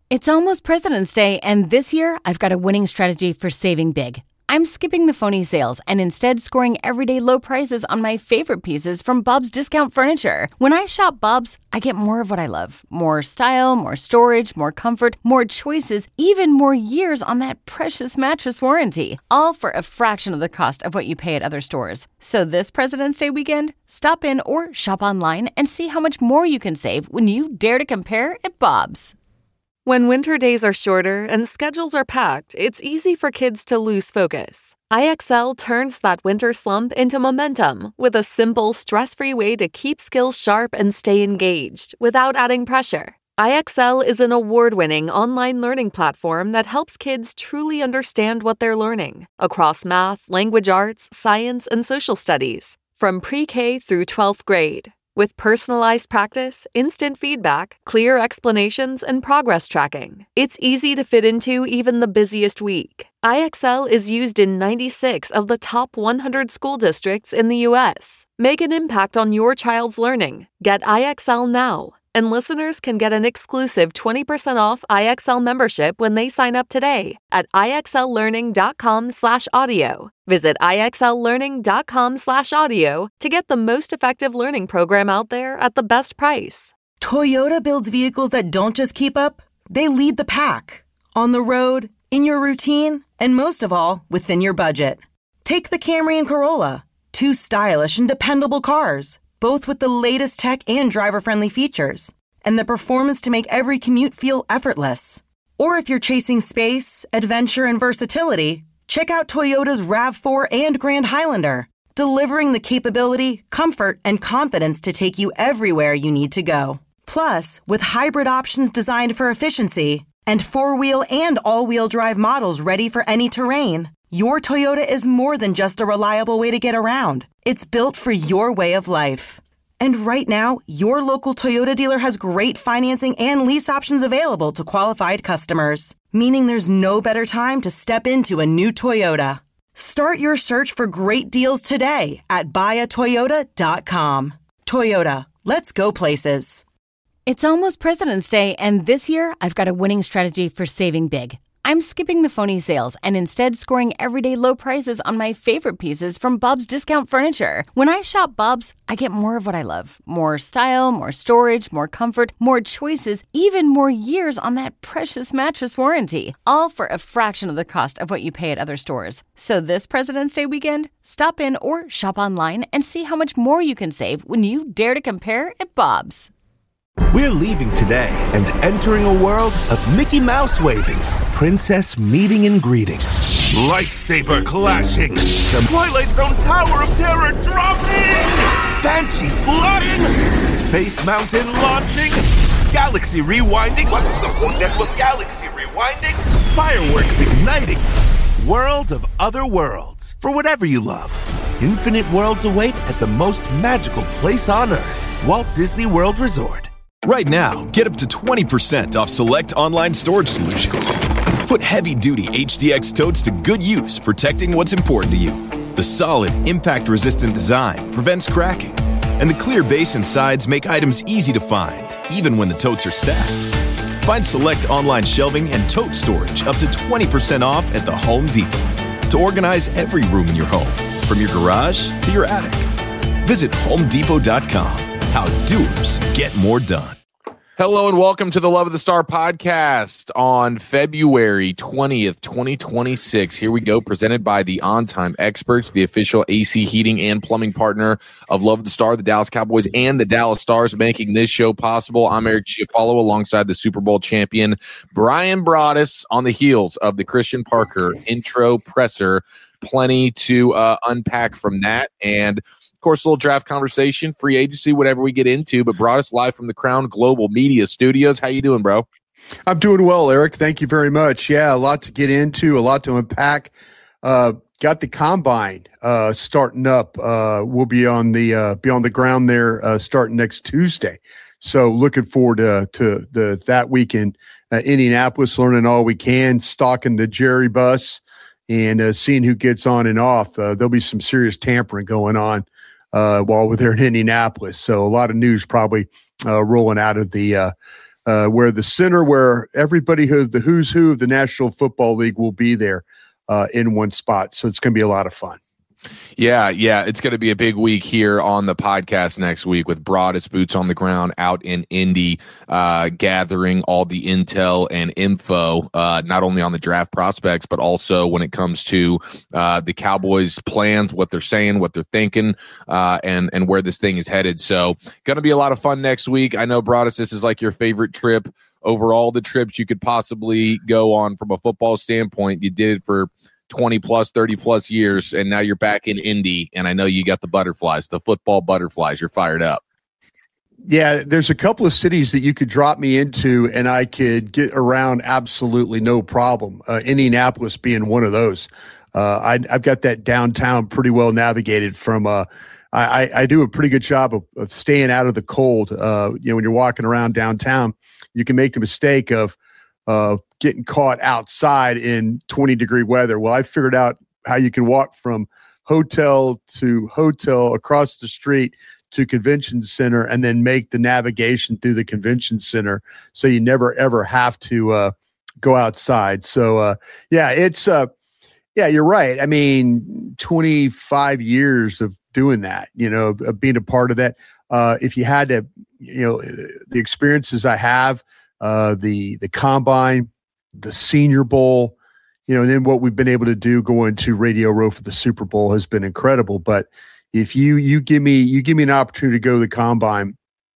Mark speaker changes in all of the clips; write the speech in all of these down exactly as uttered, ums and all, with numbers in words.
Speaker 1: It's almost President's Day, and this year I've got a winning strategy for saving big. I'm skipping the phony sales and instead scoring everyday low prices on my favorite pieces from Bob's Discount Furniture. When I shop Bob's, I get more of what I love. More style, more storage, more comfort, more choices, even more years on that precious mattress warranty. All for a fraction of the cost of what you pay at other stores. So this President's Day weekend, stop in or shop online and see how much more you can save when you dare to compare at Bob's.
Speaker 2: When winter days are shorter and schedules are packed, it's easy for kids to lose focus. I X L turns that winter slump into momentum with a simple, stress-free way to keep skills sharp and stay engaged without adding pressure. I X L is an award-winning online learning platform that helps kids truly understand what they're learning across math, language arts, science, and social studies, from pre-K through twelfth grade. With personalized practice, instant feedback, clear explanations, and progress tracking, it's easy to fit into even the busiest week. I X L is used in ninety-six of the top one hundred school districts in the U S. Make an impact on your child's learning. Get I X L now, and listeners can get an exclusive twenty percent off I X L membership when they sign up today at ixllearning.com slash audio. Visit ixllearning.com slash audio to get the most effective learning program out there at the best price.
Speaker 3: Toyota builds vehicles that don't just keep up, they lead the pack. On the road, in your routine, and most of all, within your budget. Take the Camry and Corolla, two stylish and dependable cars, both with the latest tech and driver-friendly features, and the performance to make every commute feel effortless. Or if you're chasing space, adventure, and versatility, check out Toyota's RAV four and Grand Highlander, delivering the capability, comfort, and confidence to take you everywhere you need to go. Plus, with hybrid options designed for efficiency and four-wheel and all-wheel drive models ready for any terrain, your Toyota is more than just a reliable way to get around. It's built for your way of life. And right now, your local Toyota dealer has great financing and lease options available to qualified customers, meaning there's no better time to step into a new Toyota. Start your search for great deals today at buy a toyota dot com. Toyota, let's go places.
Speaker 1: It's almost President's Day, and this year I've got a winning strategy for saving big. I'm skipping the phony sales and instead scoring everyday low prices on my favorite pieces from Bob's Discount Furniture. When I shop Bob's, I get more of what I love. More style, more storage, more comfort, more choices, even more years on that precious mattress warranty. All for a fraction of the cost of what you pay at other stores. So this President's Day weekend, stop in or shop online and see how much more you can save when you dare to compare at Bob's.
Speaker 4: We're leaving today and entering a world of Mickey Mouse waving, princess meeting and greeting, lightsaber clashing, the Twilight Zone Tower of Terror dropping, Banshee flying, Space Mountain launching, galaxy rewinding. What's the point with galaxy rewinding? Fireworks igniting. World of other worlds. For whatever you love, infinite worlds await at the most magical place on Earth, Walt Disney World Resort.
Speaker 5: Right now, get up to twenty percent off select online storage solutions. Put heavy-duty H D X totes to good use, protecting what's important to you. The solid, impact-resistant design prevents cracking, and the clear base and sides make items easy to find, even when the totes are stacked. Find select online shelving and tote storage up to twenty percent off at the Home Depot to organize every room in your home, from your garage to your attic. Visit home depot dot com. How doers get more done.
Speaker 6: Hello and welcome to the Love of the Star podcast on February twentieth, twenty twenty-six. Here we go, presented by the On Time Experts, the official A C heating and plumbing partner of Love of the Star, the Dallas Cowboys, and the Dallas Stars, making this show possible. I'm Eric Chiafalo alongside the Super Bowl champion Brian Broaddus on the heels of the Christian Parker intro presser. Plenty to uh, unpack from that, and of course, a little draft conversation, free agency, whatever we get into, but brought us live from the Crown Global Media Studios. How you doing, bro?
Speaker 7: I'm doing well, Eric. Thank you very much. Yeah, a lot to get into, a lot to unpack. Uh, got the combine uh, starting up. Uh, we'll be on the uh, be on the ground there uh, starting next Tuesday. So looking forward to to the that week in uh, Indianapolis, learning all we can, stalking the Jerry bus, and uh, seeing who gets on and off. Uh, there'll be some serious tampering going on uh, while we're there in Indianapolis. So a lot of news probably uh, rolling out of the uh, uh, where the center, where everybody who the who's who of the National Football League will be there uh, in one spot. So it's going to be a lot of fun.
Speaker 6: Yeah, yeah, it's going to be a big week here on the podcast next week with Broadus boots on the ground out in Indy, uh, gathering all the intel and info, uh, not only on the draft prospects, but also when it comes to uh, the Cowboys' plans, what they're saying, what they're thinking, uh, and and where this thing is headed. So, going to be a lot of fun next week. I know, Broadus, this is like your favorite trip over all the trips you could possibly go on from a football standpoint. You did it for twenty plus, thirty plus years, and now you're back in Indy, and I know you got the butterflies, the football butterflies. You're fired up.
Speaker 7: Yeah, there's a couple of cities that you could drop me into, and I could get around absolutely no problem. Uh, Indianapolis being one of those. Uh, I, I've got that downtown pretty well navigated from uh, I, I do a pretty good job of, of staying out of the cold. Uh, you know, when you're walking around downtown, you can make the mistake of uh, getting caught outside in twenty degree weather. Well, I figured out how you can walk from hotel to hotel across the street to convention center and then make the navigation through the convention center. So you never, ever have to uh, go outside. So uh, yeah, it's uh, yeah, you're right. I mean, twenty-five years of doing that, you know, of being a part of that. Uh, if you had to, you know, the experiences I have, uh, the, the combine, the Senior Bowl, you know, and then what we've been able to do going to Radio Row for the Super Bowl has been incredible. But if you, you give me, you give me an opportunity to go to the combine,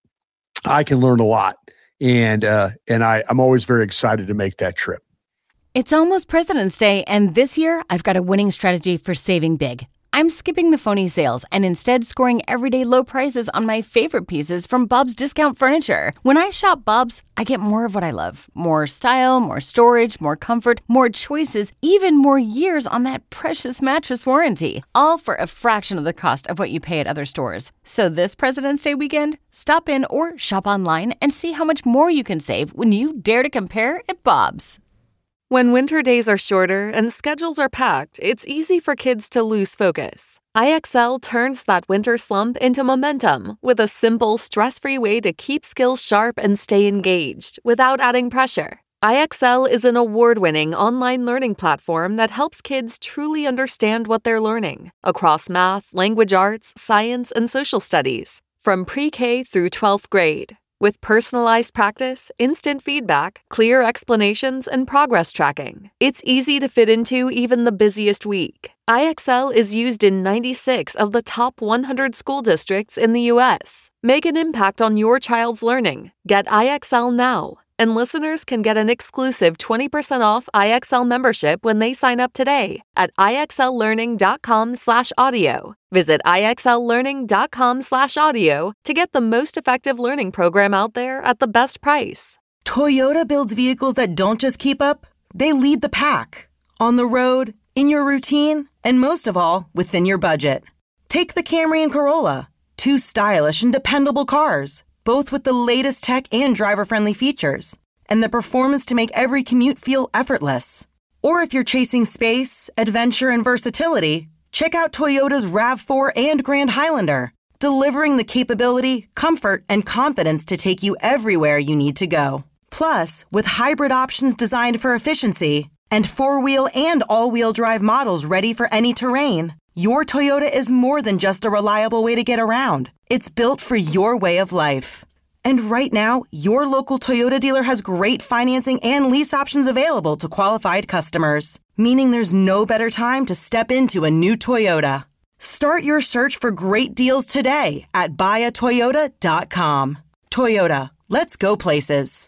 Speaker 7: I can learn a lot. And, uh, and I, I'm always very excited to make that trip.
Speaker 1: It's almost President's Day, and this year I've got a winning strategy for saving big. I'm skipping the phony sales and instead scoring everyday low prices on my favorite pieces from Bob's Discount Furniture. When I shop Bob's, I get more of what I love. More style, more storage, more comfort, more choices, even more years on that precious mattress warranty. All for a fraction of the cost of what you pay at other stores. So this President's Day weekend, stop in or shop online and see how much more you can save when you dare to compare at Bob's.
Speaker 2: When winter days are shorter and schedules are packed, it's easy for kids to lose focus. I X L turns that winter slump into momentum with a simple, stress-free way to keep skills sharp and stay engaged without adding pressure. I X L is an award-winning online learning platform that helps kids truly understand what they're learning across math, language arts, science, and social studies, from pre-K through twelfth grade. With personalized practice, instant feedback, clear explanations, and progress tracking, it's easy to fit into even the busiest week. I X L is used in ninety-six of the top one hundred school districts in the U S. Make an impact on your child's learning. Get I X L now. And listeners can get an exclusive twenty percent off I X L membership when they sign up today at ixllearning.com slash audio. Visit ixllearning.com slash audio to get the most effective learning program out there at the best price.
Speaker 3: Toyota builds vehicles that don't just keep up, they lead the pack. On the road, in your routine, and most of all, within your budget. Take the Camry and Corolla, two stylish and dependable cars, both with the latest tech and driver-friendly features, and the performance to make every commute feel effortless. Or if you're chasing space, adventure, and versatility, check out Toyota's RAV four and Grand Highlander, delivering the capability, comfort, and confidence to take you everywhere you need to go. Plus, with hybrid options designed for efficiency and four-wheel and all-wheel drive models ready for any terrain, your Toyota is more than just a reliable way to get around. It's built for your way of life. And right now, your local Toyota dealer has great financing and lease options available to qualified customers, meaning there's no better time to step into a new Toyota. Start your search for great deals today at buy a toyota dot com. Toyota, let's go places.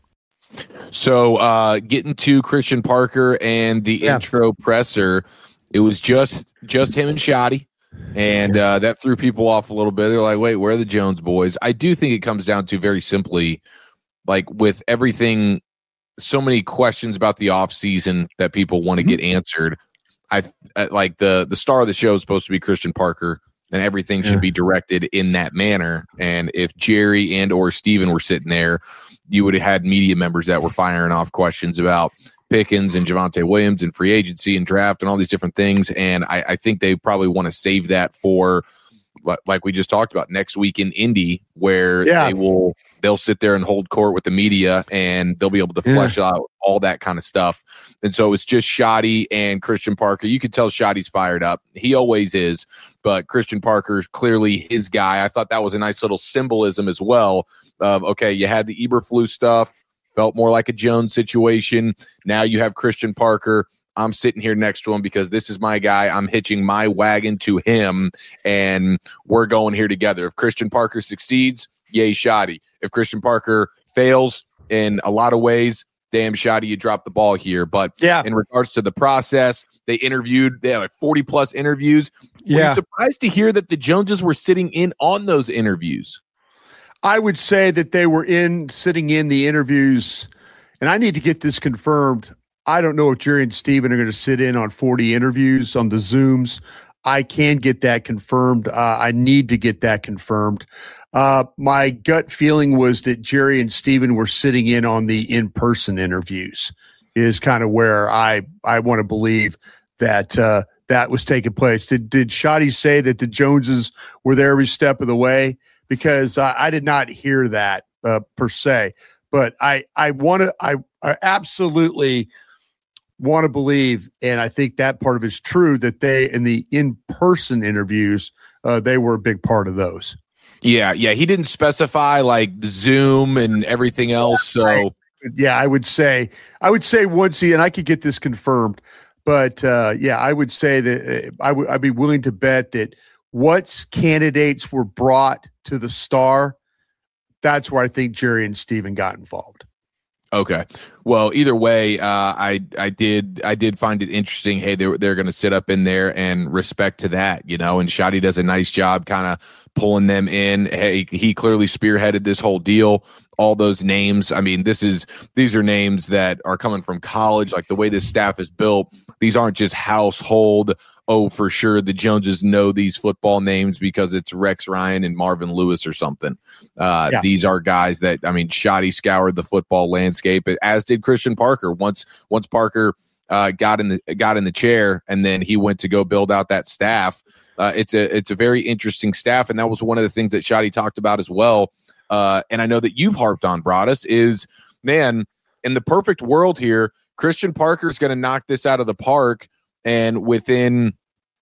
Speaker 6: So uh, getting to Christian Parker and the
Speaker 7: Yeah.
Speaker 6: intro presser, it was just just him and Shoddy, and uh, that threw people off a little bit. They're like, wait, where are the Jones boys? I do think it comes down to very simply, like with everything, so many questions about the offseason that people want to
Speaker 7: Mm-hmm.
Speaker 6: get answered. I, I like the the star of the show is supposed to be Christian Parker, and everything
Speaker 7: Yeah.
Speaker 6: should be directed in that manner. And if Jerry and or Steven were sitting there, you would have had media members that were firing off questions about Pickens and Javonte Williams and free agency and draft and all these different things. And I, I think they probably want to save that for like we just talked about, next week in Indy, where
Speaker 7: yeah.
Speaker 6: they will they'll sit there and hold court with the media, and they'll be able to flesh yeah. out all that kind of stuff. And so it's just Shotty and Christian Parker. You can tell Shotty's fired up. He always is, but Christian Parker is clearly his guy. I thought that was a nice little symbolism as well of, okay, you had the Eberflus stuff, felt more like a Jones situation. Now you have Christian Parker. I'm sitting here next to him because this is my guy. I'm hitching my wagon to him, and we're going here together. If Christian Parker succeeds, yay, Shotty. If Christian Parker fails in a lot of ways, damn, Shotty, you dropped the ball here. But
Speaker 7: yeah.
Speaker 6: in regards to the process, they interviewed, they had like forty plus interviews.
Speaker 7: Yeah.
Speaker 6: Were you surprised to hear that the Joneses were sitting in on those interviews?
Speaker 7: I would say that they were in sitting in the interviews, and I need to get this confirmed. I don't know if Jerry and Steven are going to sit in on forty interviews on the Zooms. I can get that confirmed. Uh, I need to get that confirmed. Uh, my gut feeling was that Jerry and Steven were sitting in on the in-person interviews is kind of where I, I want to believe that uh, that was taking place. Did, did Shotty say that the Joneses were there every step of the way? Because uh, I did not hear that uh, per se, but I, I want to, I, I absolutely want to believe, and I think that part of it is true, that they, in the in-person interviews, uh, they were a big part of those.
Speaker 6: Yeah, yeah. He didn't specify like the Zoom and everything else. So
Speaker 7: yeah, I would say, I would say once he, and I could get this confirmed, but uh, yeah, I would say that uh, I would, I'd be willing to bet that once candidates were brought to the Star, that's where I think Jerry and Steven got involved.
Speaker 6: Okay. Well, either way, uh, I I did I did find it interesting. Hey, they're they're going to sit up in there, and respect to that, you know. And Shotty does a nice job, kind of pulling them in. Hey, he clearly spearheaded this whole deal. All those names. I mean, this is these are names that are coming from college. Like the way this staff is built, these aren't just household. Oh, for sure, the Joneses know these football names because it's Rex Ryan and Marvin Lewis or something. Uh, yeah. These are guys that, I mean, Shotty scoured the football landscape, as did Christian Parker. Once once Parker uh, got in the got in the chair, and then he went to go build out that staff. Uh, it's a it's a very interesting staff, and that was one of the things that Shotty talked about as well. Uh, and I know that you've harped on, Broadus, is, man, in the perfect world here, Christian Parker is going to knock this out of the park. And within,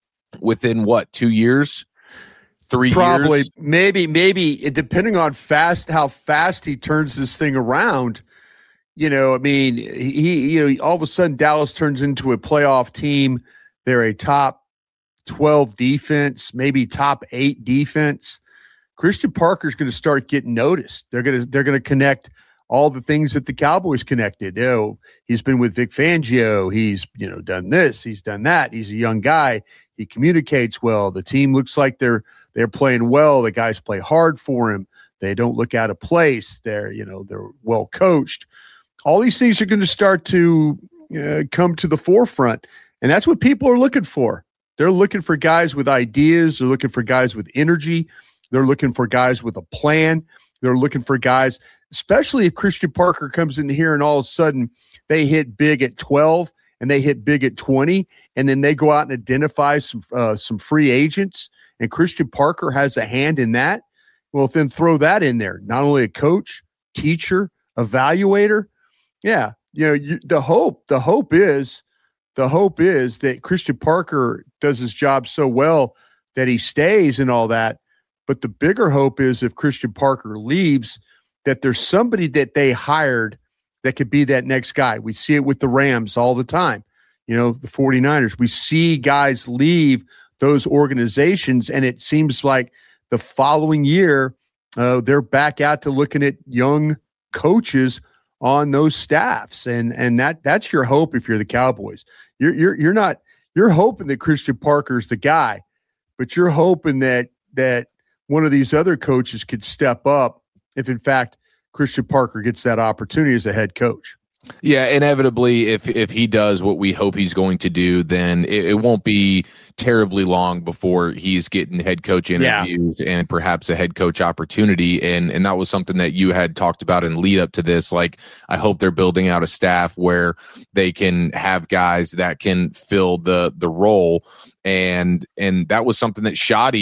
Speaker 6: within what, two years, three
Speaker 7: Probably,
Speaker 6: years?
Speaker 7: maybe, maybe depending on fast, how fast he turns this thing around. You know, I mean, he, you know, all of a sudden Dallas turns into a playoff team. They're a top twelve defense, maybe top eight defense. Christian Parker's going to start getting noticed. They're going to, they're going to connect all the things that the Cowboys connected. You know, he's been with Vic Fangio. He's, you know, done this. He's done that. He's a young guy. He communicates well. The team looks like they're they're playing well. The guys play hard for him. They don't look out of place. They're, you know, they're well coached. All these things are going to start to uh, come to the forefront, and that's what people are looking for. They're looking for guys with ideas. They're looking for guys with energy. They're looking for guys with a plan. They're looking for guys, especially if Christian Parker comes in here and all of a sudden they hit big at twelve and they hit big at twenty, and then they go out and identify some uh, some free agents, and Christian Parker has a hand in that. Well, then throw that in there. Not only a coach, teacher, evaluator. Yeah, you know, you, the hope, the hope is, the hope is that Christian Parker does his job so well that he stays and all that. But the bigger hope is if Christian Parker leaves, that there's somebody that they hired that could be that next guy. We see it with the Rams all the time. You know, the 49ers. We see guys leave those organizations, and it seems like the following year uh, they're back out to looking at young coaches on those staffs, and and that that's your hope if you're the Cowboys. You're you're you're not you're hoping that Christian Parker's the guy, but you're hoping that that one of these other coaches could step up if, in fact, Christian Parker gets that opportunity as a head coach.
Speaker 6: Yeah, inevitably, if if he does what we hope he's going to do, then it, it won't be terribly long before he's getting head coach interviews yeah. and perhaps a head coach opportunity. And and that was something that you had talked about in lead up to this. Like, I hope they're building out a staff where they can have guys that can fill the the role. And and that was something that Shotty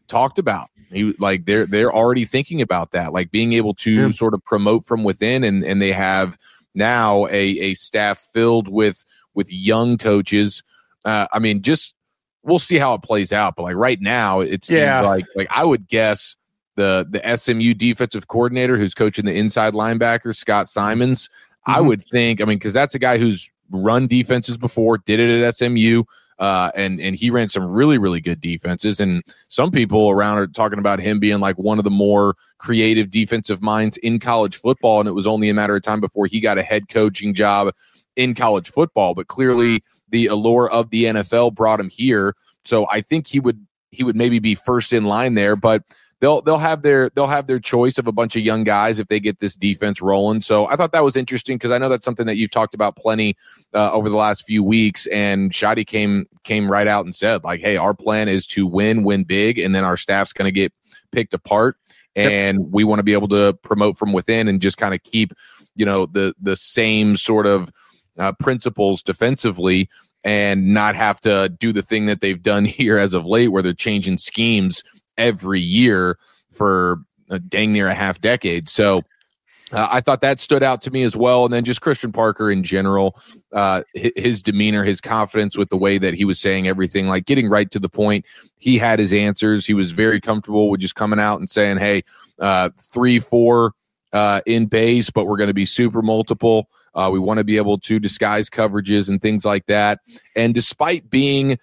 Speaker 6: talked about. He like they're they're already thinking about that, like being able to yeah. sort of promote from within, and and they have now a a staff filled with with young coaches. Uh, I mean, just we'll see how it plays out, but like right now, it seems yeah. like like I would guess the the S M U defensive coordinator who's coaching the inside linebacker, Scott Simons. Mm-hmm. I would think, I mean, because that's a guy who's run defenses before, did it at S M U. Uh, and and he ran some really, really good defenses. And some people around are talking about him being like one of the more creative defensive minds in college football. And it was only a matter of time before he got a head coaching job in college football. But clearly the allure of the N F L brought him here. So I think he would he would maybe be first in line there. But they'll they'll have their they'll have their choice of a bunch of young guys if they get this defense rolling. So I thought that was interesting because I know that's something that you've talked about plenty uh, over the last few weeks. And Shadi came came right out and said, like, hey, our plan is to win, win big, and then our staff's going to get picked apart. And yep. we want to be able to promote from within and just kind of keep, you know, the the same sort of uh, principles defensively and not have to do the thing that they've done here as of late where they're changing schemes every year for a dang near a half decade. So uh, I thought that stood out to me as well. And then just Christian Parker in general, uh, his, his demeanor, his confidence with the way that he was saying everything, like getting right to the point. He had his answers. He was very comfortable with just coming out and saying, hey, uh, three, four uh, in base, but we're going to be super multiple. Uh, we want to be able to disguise coverages and things like that. And despite being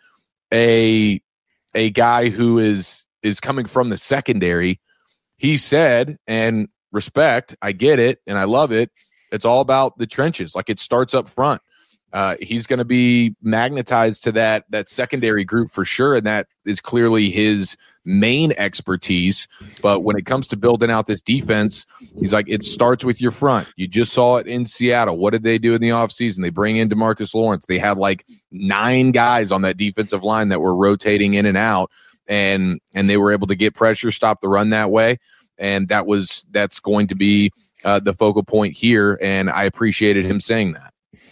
Speaker 6: a a guy who is is coming from the secondary, he said, and respect, I get it, and I love it, it's all about the trenches. Like, it starts up front. Uh, he's going to be magnetized to that that secondary group for sure, and that is clearly his main expertise. But when it comes to building out this defense, he's like, it starts with your front. You just saw it in Seattle. What did they do in the offseason? They bring in DeMarcus Lawrence. They had like nine guys on that defensive line that were rotating in and out. And and they were able to get pressure, stop the run that way, and that was that's going to be uh, the focal point here. And I appreciated him saying that.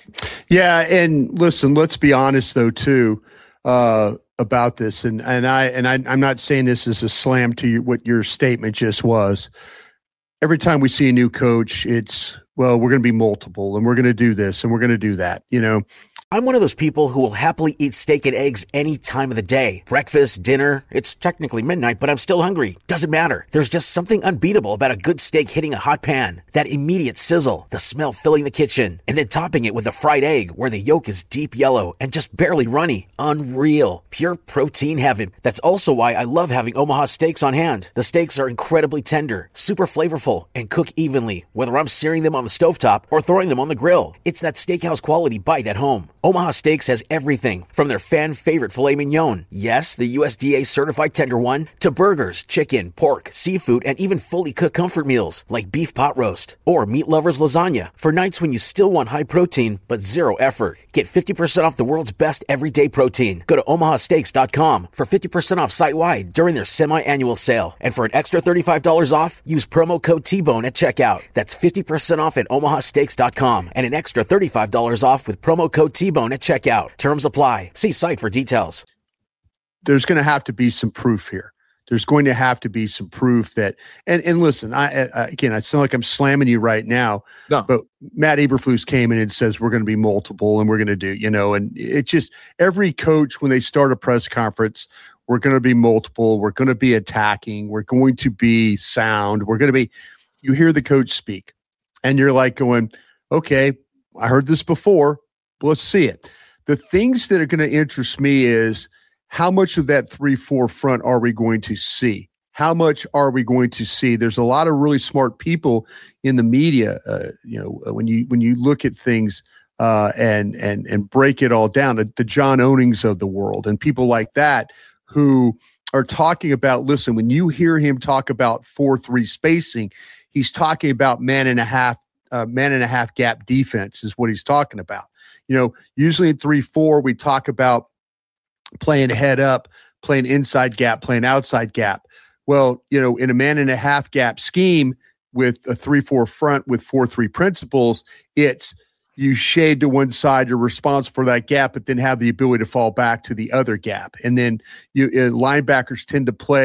Speaker 7: Yeah, and listen, let's be honest though too uh, about this, and and I and I, I'm not saying this as a slam to you, what your statement just was. Every time we see a new coach, it's well, we're going to be multiple, and we're going to do this, and we're going to do that. You know.
Speaker 8: I'm one of those people who will happily eat steak and eggs any time of the day. Breakfast, dinner, it's technically midnight, but I'm still hungry. Doesn't matter. There's just something unbeatable about a good steak hitting a hot pan. That immediate sizzle, the smell filling the kitchen, and then topping it with a fried egg where the yolk is deep yellow and just barely runny. Unreal. Pure protein heaven. That's also why I love having Omaha Steaks on hand. The steaks are incredibly tender, super flavorful, and cook evenly, whether I'm searing them on the stovetop or throwing them on the grill. It's that steakhouse quality bite at home. Omaha Steaks has everything from their fan-favorite filet mignon, yes, the U S D A-certified tender one, to burgers, chicken, pork, seafood, and even fully cooked comfort meals like beef pot roast or meat lovers lasagna for nights when you still want high protein but zero effort. Get fifty percent off the world's best everyday protein. Go to omaha steaks dot com for fifty percent off site-wide during their semi-annual sale. And for an extra thirty-five dollars off, use promo code T-Bone at checkout. That's fifty percent off at omaha steaks dot com and an extra thirty-five dollars off with promo code T-Bone at checkout. Terms apply. See site for details.
Speaker 7: There's going to have to be some proof here. There's going to have to be some proof that, and, and listen, I, I again, I sound like I'm slamming you right now,
Speaker 6: no.
Speaker 7: but Matt Eberflus came in and says, we're going to be multiple and we're going to do, you know, and it's just every coach, when they start a press conference, we're going to be multiple. We're going to be attacking. We're going to be sound. We're going to be, you hear the coach speak and you're like going, okay, I heard this before. Let's see it. The things that are going to interest me is how much of that three four front are we going to see? How much are we going to see? There's a lot of really smart people in the media. Uh, you know, when you when you look at things uh, and and and break it all down, the, the John Ownings of the world and people like that who are talking about. Listen, when you hear him talk about four three spacing, he's talking about man and a half, uh, man and a half gap defense is what he's talking about. You know, usually in three four, we talk about playing head up, playing inside gap, playing outside gap. Well, you know, in a man and a half gap scheme with a three four front with four three principles, it's you shade to one side, you're responsible for that gap, but then have the ability to fall back to the other gap. And then you uh, linebackers tend to play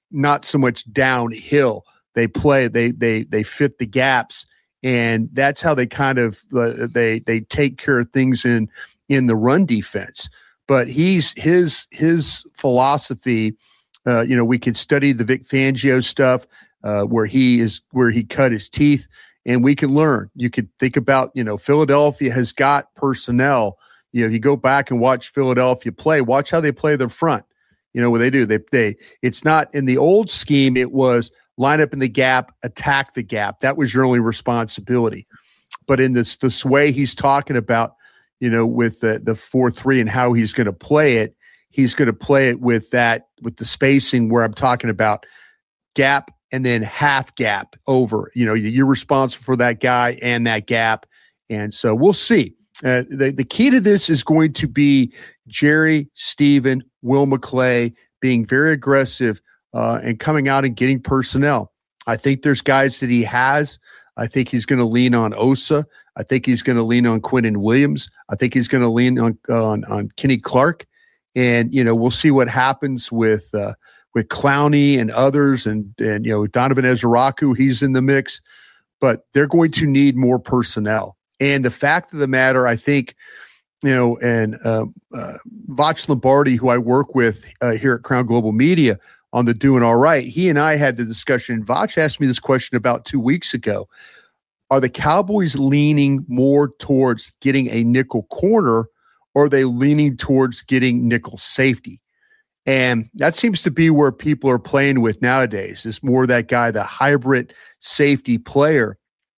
Speaker 7: not so much downhill. They play, they they they fit the gaps, and that's how they kind of uh, they they take care of things in in the run defense. But he's his his philosophy. Uh, you know, we could study the Vic Fangio stuff uh, where he is where he cut his teeth, and we can learn. You could think about, you know, Philadelphia has got personnel. You know, if you go back and watch Philadelphia play, watch how they play their front. You know what they do. They they it's not in the old scheme. It was line up in the gap, attack the gap. That was your only responsibility. But in this this way he's talking about, you know, with the the four three and how he's going to play it, he's going to play it with that with the spacing where I'm talking about gap and then half gap over. You know, you're responsible for that guy and that gap. And so we'll see. Uh, the, the key to this is going to be Jerry, Steven, Will McClay being very aggressive uh, and coming out and getting personnel. I think there's guys that he has. I think he's going to lean on Osa. I think he's going to lean on Quinnen Williams. I think he's going to lean on, on on Kenny Clark. And, you know, we'll see what happens with uh, with Clowney and others. And, and you know, Donovan Ezeraku, he's in the mix. But they're going to need more personnel. And the fact of the matter, I think, you know, and uh, uh, Vach Lombardi, who I work with uh, here at Crown Global Media on the Doing All Right, he and I had the discussion. Vach asked me this question about two weeks ago. Are the Cowboys leaning more towards getting a nickel corner, or are they leaning towards getting nickel safety? And that seems to be where people are playing with nowadays. It's more that guy, the hybrid safety player.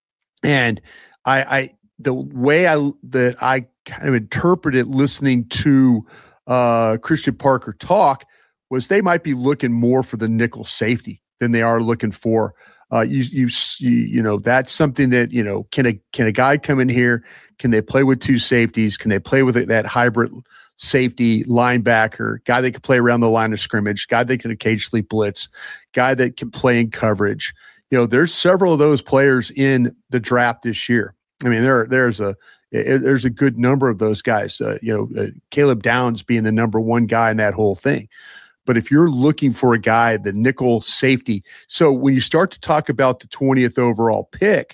Speaker 7: And I, I the way I that I kind of interpreted listening to uh, Christian Parker talk was they might be looking more for the nickel safety than they are looking for. Uh, you, you, you, you know, that's something that, you know, can a, can a guy come in here? Can they play with two safeties? Can they play with that hybrid safety linebacker, guy that can play around the line of scrimmage, guy that can occasionally blitz, guy that can play in coverage? You know, there's several of those players in the draft this year. I mean, there, there's a, there's a good number of those guys, uh, you know, uh, Caleb Downs being the number one guy in that whole thing. But if you're looking for a guy, the nickel safety, so when you start to talk about the twentieth overall pick,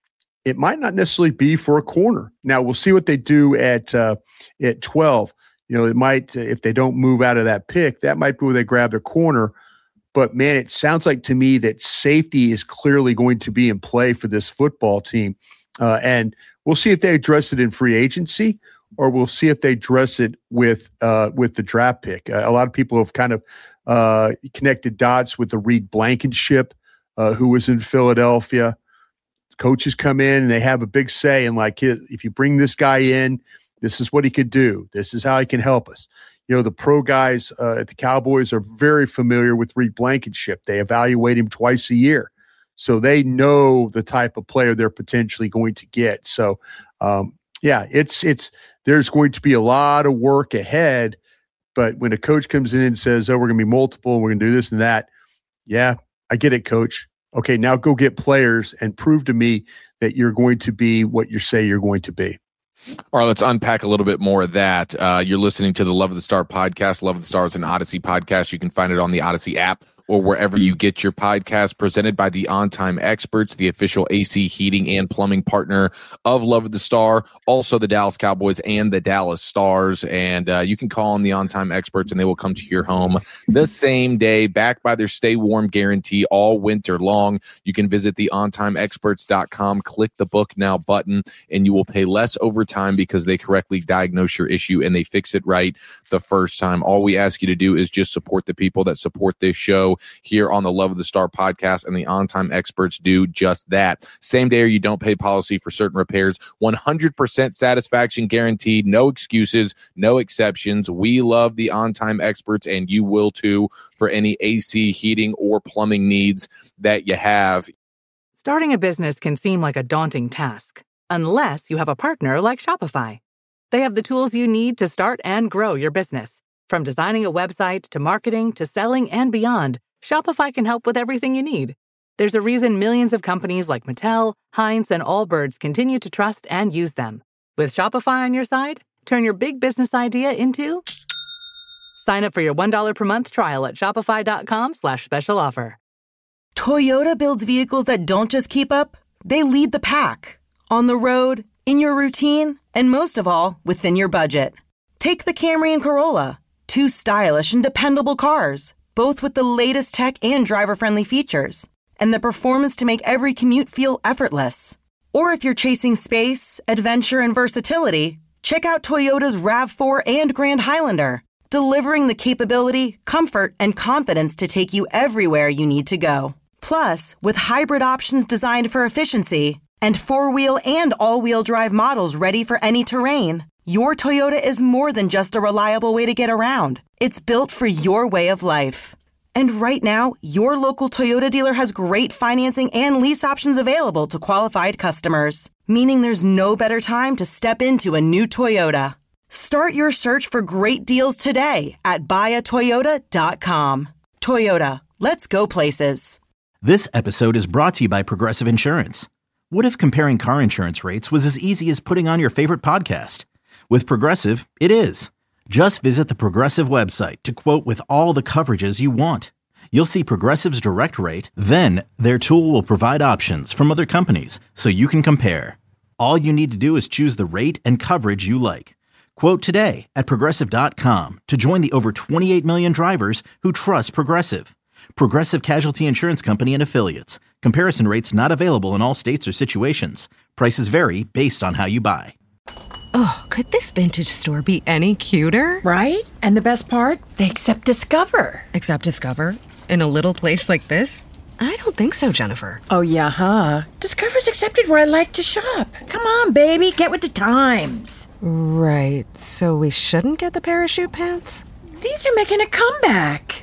Speaker 7: it might not necessarily be for a corner. Now we'll see what they do at uh, at twelve. You know, it might, if they don't move out of that pick, that might be where they grab their corner. But man, it sounds like to me that safety is clearly going to be in play for this football team, uh, and we'll see if they address it in free agency, or we'll see if they address it with uh, with the draft pick. Uh, a lot of people have kind of uh, connected dots with the Reed Blankenship, uh, who was in Philadelphia. Coaches come in and they have a big say in, like, if you bring this guy in, this is what he could do. This is how he can help us. You know, the pro guys uh, at the Cowboys are very familiar with Reed Blankenship. They evaluate him twice a year. So they know the type of player they're potentially going to get. So, um, yeah, it's it's there's going to be a lot of work ahead. But when a coach comes in and says, oh, we're going to be multiple, we're going to do this and that, yeah, I get it, coach. Okay, now go get players and prove to me that you're going to be what you say you're going to be.
Speaker 6: All right, let's unpack a little bit more of that. Uh, you're listening to the Love of the Star podcast. Love of the Star is an Odyssey podcast. You can find it on the Odyssey app or wherever you get your podcast, presented by the On Time Experts, the official A C heating and plumbing partner of Love of the Star, also the Dallas Cowboys and the Dallas Stars. And uh, you can call on the On Time Experts and they will come to your home the same day, backed by their Stay Warm guarantee all winter long. You can visit the on time experts dot com, click the Book Now button, and you will pay less over time because they correctly diagnose your issue and they fix it right the first time. All we ask you to do is just support the people that support this show here on the Love of the Star podcast, and the On Time Experts do just that. Same day or you don't pay policy for certain repairs, one hundred percent satisfaction guaranteed, no excuses, no exceptions. We love the On Time Experts, and you will too, for any A C, heating, or plumbing needs that you have.
Speaker 9: Starting a business can seem like a daunting task, unless you have a partner like Shopify. They have the tools you need to start and grow your business. From designing a website to marketing to selling and beyond, Shopify can help with everything you need. There's a reason millions of companies like Mattel, Heinz, and Allbirds continue to trust and use them. With Shopify on your side, turn your big business idea into Sign up for your one dollar per month trial at shopify.com slash special offer.
Speaker 3: Toyota builds vehicles that don't just keep up, they lead the pack. On the road, in your routine, and most of all, within your budget. Take the Camry and Corolla, two stylish and dependable cars, both with the latest tech and driver-friendly features, and the performance to make every commute feel effortless. Or if you're chasing space, adventure, and versatility, check out Toyota's RAV four and Grand Highlander, delivering the capability, comfort, and confidence to take you everywhere you need to go. Plus, with hybrid options designed for efficiency and four-wheel and all-wheel drive models ready for any terrain, your Toyota is more than just a reliable way to get around. It's built for your way of life. And right now, your local Toyota dealer has great financing and lease options available to qualified customers, meaning there's no better time to step into a new Toyota. Start your search for great deals today at buy a toyota dot com. Toyota, let's go places.
Speaker 10: This episode is brought to you by Progressive Insurance. What if comparing car insurance rates was as easy as putting on your favorite podcast? With Progressive, it is. Just visit the Progressive website to quote with all the coverages you want. You'll see Progressive's direct rate, then their tool will provide options from other companies so you can compare. All you need to do is choose the rate and coverage you like. Quote today at progressive dot com to join the over twenty-eight million drivers who trust Progressive. Progressive Casualty Insurance Company and Affiliates. Comparison rates not available in all states or situations. Prices vary based on how you buy.
Speaker 11: Oh, could this vintage store be any cuter?
Speaker 12: Right? And the best part? They accept Discover.
Speaker 11: Accept Discover? In a little place like this? I don't think so, Jennifer.
Speaker 12: Oh, yeah, huh? Discover's accepted where I like to shop. Come on, baby, get with the times.
Speaker 11: Right, so we shouldn't get the parachute pants?
Speaker 12: These are making a comeback.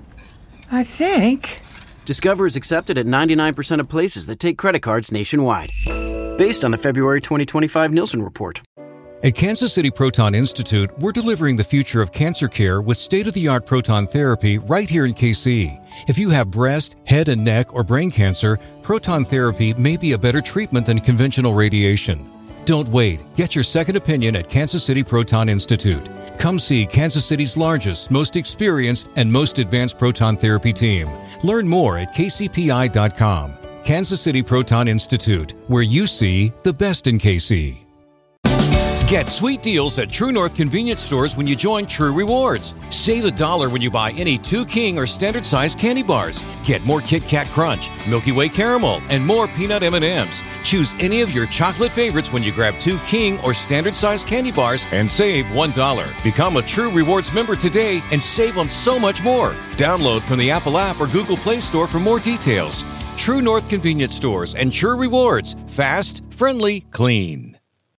Speaker 12: I think.
Speaker 13: Discover is accepted at ninety-nine percent of places that take credit cards nationwide. Based on the February twenty twenty-five Nielsen report.
Speaker 14: At Kansas City Proton Institute, we're delivering the future of cancer care with state-of-the-art proton therapy right here in K C. If you have breast, head and neck, or brain cancer, proton therapy may be a better treatment than conventional radiation. Don't wait. Get your second opinion at Kansas City Proton Institute. Come see Kansas City's largest, most experienced, and most advanced proton therapy team. Learn more at k c p i dot com. Kansas City Proton Institute, where you see the best in K C.
Speaker 15: Get sweet deals at True North convenience stores when you join True Rewards. Save a dollar when you buy any two King or standard size candy bars. Get more Kit Kat Crunch, Milky Way Caramel, and more peanut M and M's. Choose any of your chocolate favorites when you grab two King or standard size candy bars and save one dollar. Become a True Rewards member today and save on so much more. Download from the Apple app or Google Play Store for more details. True North convenience stores and True Rewards. Fast, friendly, clean.